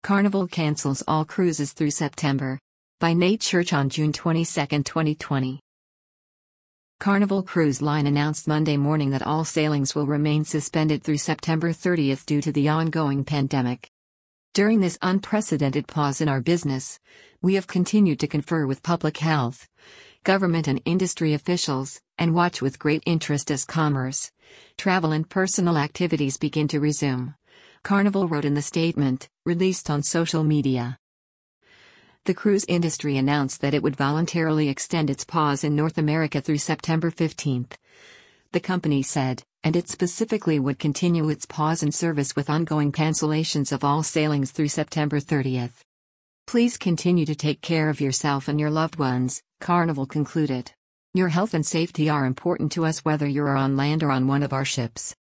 Carnival cancels all cruises through September. By Nate Church on June 22, 2020. Carnival Cruise Line announced Monday morning that all sailings will remain suspended through September 30 due to the ongoing pandemic. During this unprecedented pause in our business, we have continued to confer with public health, government and industry officials, and watch with great interest as commerce, travel and personal activities begin to resume, Carnival wrote in the statement, released on social media. The cruise industry announced that it would voluntarily extend its pause in North America through September 15. The company said, and it specifically would continue its pause in service with ongoing cancellations of all sailings through September 30. Please continue to take care of yourself and your loved ones, Carnival concluded. Your health and safety are important to us whether you're on land or on one of our ships.